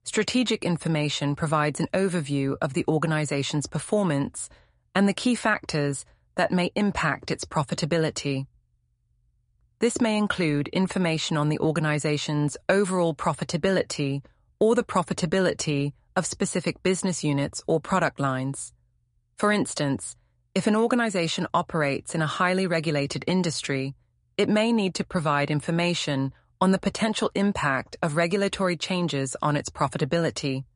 Strategic information provides an overview of the organization's performance and the key factors that may impact its profitability. This may include information on the organization's overall profitability or the profitability of specific business units or product lines. For instance, if an organization operates in a highly regulated industry, it may need to provide information on the potential impact of regulatory changes on its profitability.